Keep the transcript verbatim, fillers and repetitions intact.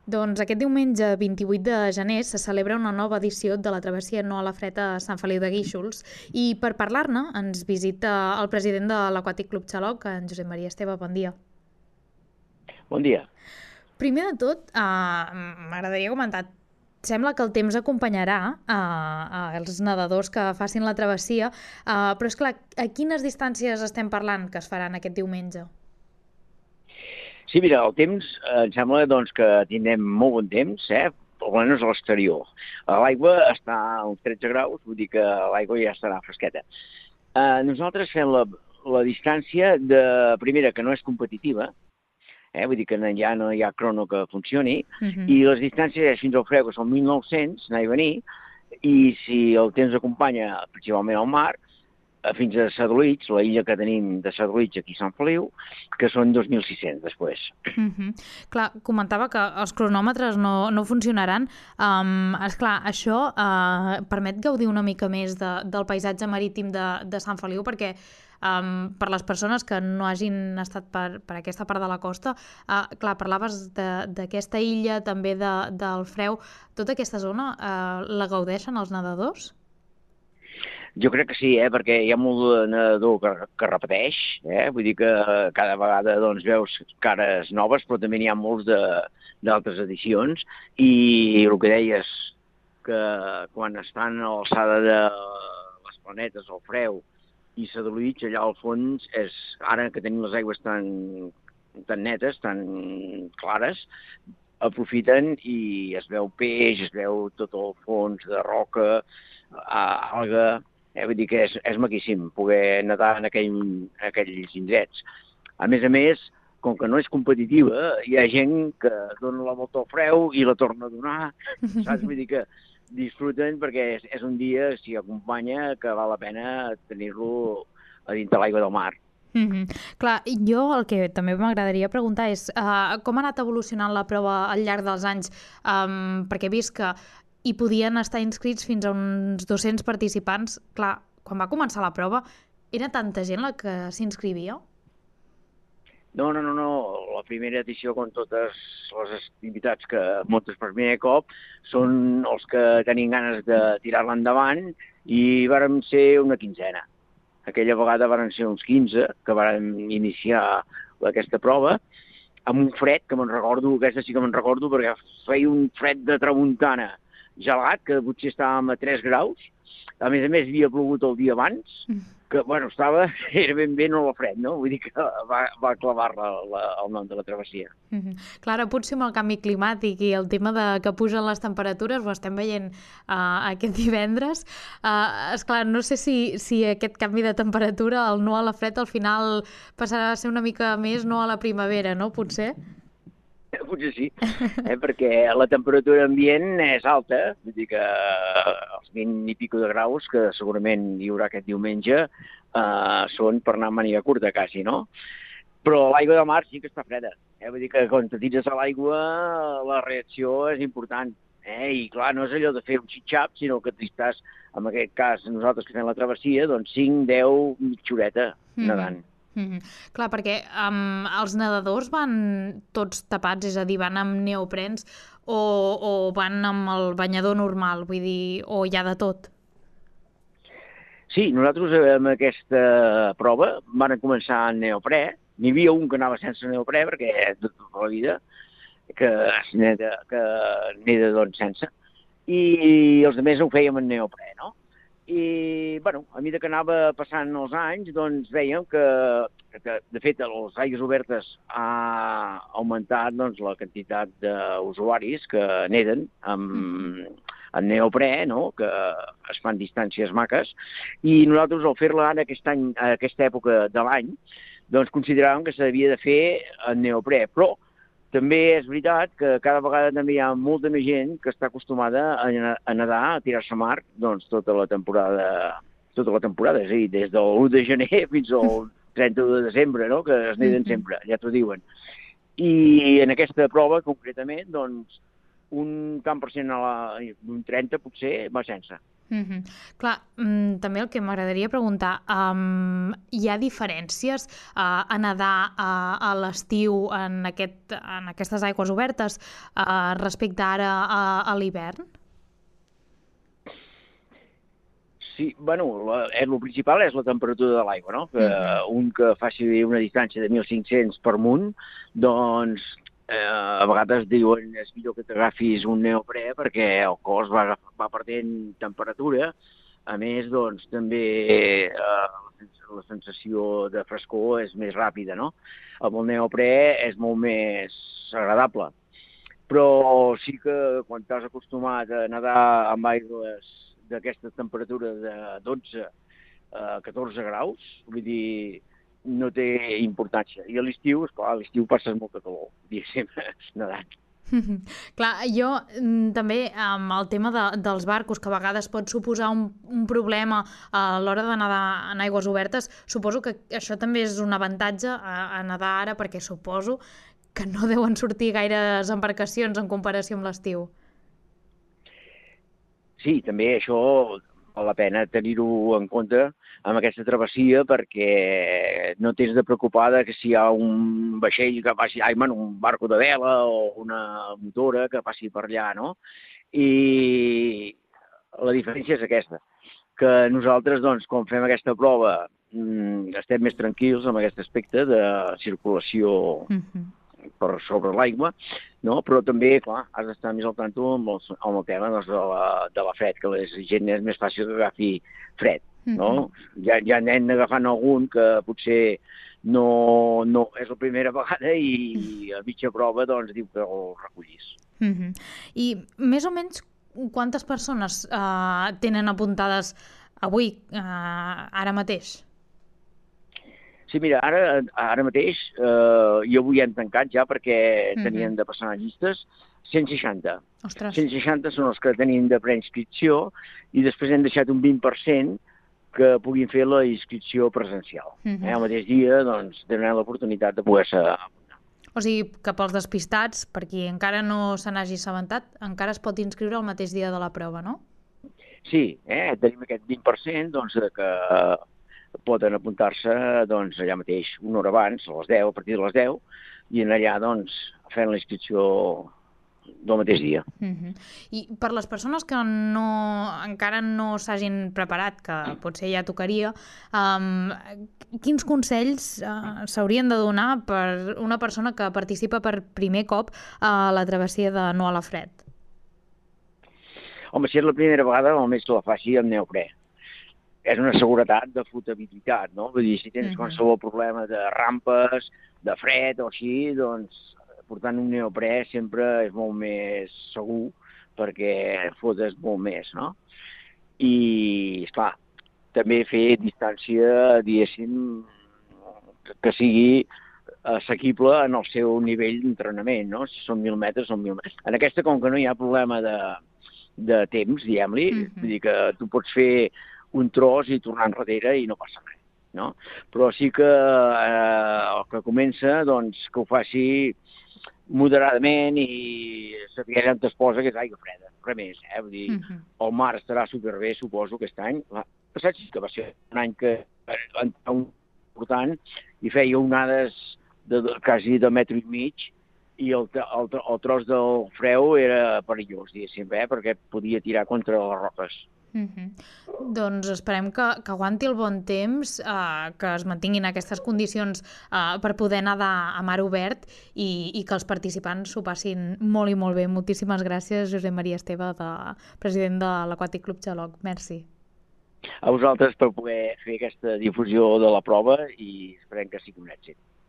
Doncs aquest diumenge vint-i-vuit de gener se celebra una nova edició de la travessia No a la Fred a Sant Feliu de Guíxols i per parlar-ne ens visita el president de l'Aquàtic Club Xaloc, en Josep Maria Esteve. Bon dia. Bon dia. Primer de tot, eh, m'agradaria comentar, sembla que el temps acompanyarà eh, els nedadors que facin la travessia, eh, però és clar, a quines distàncies estem parlant que es faran aquest diumenge? Sí, mira, el temps, eh, em sembla doncs, que tindrem molt bon temps, eh? Almenys a l'exterior. L'aigua està a uns tretze graus, vull dir que l'aigua ja estarà fresqueta. Eh, nosaltres fem la, la distància de primera, que no és competitiva, eh? Vull dir que ja no hi ha crono que funcioni, Uh-huh. i les distàncies fins al Freu, que són mil nou-cents, anar i venir, i si el temps acompanya principalment al mar, fins a Sadolits, la illa que tenim de Sadolits aquí a Sant Feliu, que són dos mil sis-cents després. Uh-huh. Clar, comentava que els cronòmetres no, no funcionaran. Um, esclar, això uh, permet gaudir una mica més de, del paisatge marítim de, de Sant Feliu, perquè um, per les persones que no hagin estat per, per aquesta part de la costa, uh, clar, parlaves d'aquesta illa, també de, del Freu, tota aquesta zona uh, la gaudeixen els nedadors? Jo crec que sí, eh, perquè hi ha molt de nedador que, que repeteix, eh? Vull dir que cada vegada doncs, veus cares noves, però també n'hi ha molts d'altres edicions, i el que deies, que quan estan a l'alçada de les planetes, el Freu i Sadolits, allà al fons, és, ara que tenim les aigües tan, tan netes, tan clares, aprofiten i es veu peix, es veu tot el fons de roca, alga. Eh, vull dir que és, és maquíssim poder nedar en, aquell, en aquells indrets. A més a més, com que no és competitiva, hi ha gent que dona la volta al Freu i la torna a donar, saps? Vull dir que disfruten perquè és, és un dia, si acompanya, que val la pena tenir-lo a dins de l'aigua del mar. Mm-hmm. Clar, jo el que també m'agradaria preguntar és uh, com ha anat evolucionant la prova al llarg dels anys, um, perquè he vist que hi podien estar inscrits fins a uns dos-cents participants. Clar, quan va començar la prova, era tanta gent la que s'inscrivia? No, no, no, no. La primera edició, com totes les activitats que muntes per primer cop, són els que tenim ganes de tirar-la endavant, i vàrem ser una quinzena. Aquella vegada varen ser uns quinze que vàrem iniciar aquesta prova, amb un fred que me'n recordo, aquesta sí que me'n recordo, perquè feia un fred de tramuntana gelat, que potser estàvem a tres graus. A més a més, havia plogut el dia abans, que, bueno, estava, era ben bé no la fred, no? Vull dir que va, va clavar la, la, el nom de la travessia. Mm-hmm. Clar, ara potser amb el canvi climàtic i el tema de que pugen les temperatures, ho estem veient uh, aquest divendres. Uh, esclar, no sé si, si aquest canvi de temperatura, el no a la fred, al final passarà a ser una mica més no a la primavera, no? Potser? Potser sí, eh, perquè la temperatura ambient és alta, vull dir que els vint i pico de graus que segurament hi haurà aquest diumenge eh, són per anar amb màniga curta, quasi, no? Però l'aigua de mar sí que està freda, eh? Vull dir que quan te tires a l'aigua la reacció és important, eh? I clar, no és allò de fer un xitxap, sinó que tu estàs, en aquest cas, nosaltres que fem la travessia, doncs cinc, deu, mitja horeta nedant. Mm-hmm. Mm-hmm. Clar, perquè um, els nedadors van tots tapats, és a dir, van amb neoprens o, o van amb el banyador normal, vull dir, o hi ha de tot? Sí, nosaltres amb aquesta prova van començar en neoprè. N'hi havia un que anava sense neoprè, perquè tota la vida que es neda, que neda doncs sense, i els altres ho fèiem en neoprè, no? I, bueno, a mesura que anava passant els anys, doncs veiem que, que de fet, a les aigües obertes ha augmentat doncs, la quantitat d'usuaris que neden amb, amb neoprè, no? Que es fan distàncies maques, i nosaltres al fer-la ara aquest any, a aquesta època de l'any, doncs consideràvem que s'havia de fer en neoprè, però també és veritat que cada vegada també hi ha molta més gent que està acostumada a nedar, a tirar-se a mar, doncs tota la temporada, tota la temporada, és a dir, des de l'u de gener fins al trenta de desembre, no? Que es neden sempre, ja t'ho diuen. I en aquesta prova, concretament, doncs, un tant per cent, a la, un trenta potser, va sense. Mm-hmm. Clar, mm, també el que m'agradaria preguntar, um, hi ha diferències uh, a nedar uh, a l'estiu en, aquest, en aquestes aigües obertes uh, respecte ara a, a l'hivern? Sí, bueno, la, el principal és la temperatura de l'aigua, no? Que Mm-hmm. un que faci una distància de mil cinc-cents per munt, doncs eh, a vegades diuen és millor que t'agafis un neoprè perquè el cos va, va perdent temperatura. A més, doncs, també eh, la sensació de frescor és més ràpida, no? Amb el neoprè és molt més agradable. Però sí que quan t'has acostumat a nedar amb aigües d'aquesta temperatura de dotze a catorze graus, vull dir, no té importància. I a l'estiu, esclar, a l'estiu passes molta calor, diguéssim, nedant. Clar, jo mm, també amb el tema de, dels barcos, que a vegades pot suposar un, un problema a l'hora de nedar en aigües obertes, suposo que això també és un avantatge a, a nedar ara, perquè suposo que no deuen sortir gaires embarcacions en comparació amb l'estiu. Sí, també això val la pena tenir-ho en compte amb aquesta travessia perquè no tens de preocupar que si hi ha un vaixell que passi, ai, man, un barco de vela o una motora que passi per allà, no? I la diferència és aquesta, que nosaltres, doncs, quan fem aquesta prova, estem més tranquils amb aquest aspecte de circulació mm-hmm. per sobre l'aigua, no? Però també, clar, has d'estar més al tanto amb el, amb el tema doncs, de, la, de la fred, que la gent és més fàcil que agafi fred, no? Mm-hmm. Ja, ja n'hem agafant algun que potser no, no és la primera vegada i a mitja prova doncs, diu que el recollís. Mm-hmm. I més o menys quantes persones uh, tenen apuntades avui, uh, ara mateix? Sí, mira, ara, ara mateix, eh, i avui hem tancat ja perquè mm-hmm. tenien de passar llistes, cent seixanta. Ostres. cent seixanta són els que tenim de preinscripció i després hem deixat un vint per cent que puguin fer la inscripció presencial. Mm-hmm. Eh, el mateix dia, doncs, tenen l'oportunitat de poder-se apuntar. O sigui, que pels despistats, per qui encara no se n'hagi assabentat, encara es pot inscriure el mateix dia de la prova, no? Sí, eh, tenim aquest vint per cent doncs, que poden apuntar-se doncs, allà mateix, una hora abans, a les deu, a partir de les deu, i anar allà doncs, fent la inscripció del mateix dia. Uh-huh. I per les persones que no, encara no s'hagin preparat, que potser ja tocaria, um, quins consells uh, s'haurien de donar per una persona que participa per primer cop a la travessia de No a la Fred? Home, si és la primera vegada, almenys la faci amb neoprè. És una seguretat de flotabilitat, no? Vull dir, si tens uh-huh. qualsevol problema de rampes, de fred o així, doncs portant un neoprè sempre és molt més segur perquè flotes molt més, no? I, esclar, també fer distància, diguéssim, que sigui assequible en el seu nivell d'entrenament, no? Si són mil metres, són mil metres. En aquesta, com que no hi ha problema de, de temps, diguem-li, uh-huh. vull dir que tu pots fer un tros i tornar enrere i no passa res, no? Però sí que eh, el que comença, doncs, que ho faci moderadament i saber on es posa, que és aigua freda, res més, eh? Vull dir, uh-huh. el mar estarà superbé, suposo, aquest any. L'any passat sí que va ser un any que era important i feia onades de, de, quasi de metro i mig i el, el, el tros del freu era perillós, diguéssim, eh? Perquè podia tirar contra les roques. Uh-huh. Doncs esperem que, que aguanti el bon temps, eh, que es mantinguin aquestes condicions eh, per poder nedar a mar obert i, i que els participants s'ho passin molt i molt bé. Moltíssimes gràcies, Josep Maria Esteve, de, president de l'Aquàtic Club Xaloc. Merci. A vosaltres per poder fer aquesta difusió de la prova i esperem que sigui un èxit.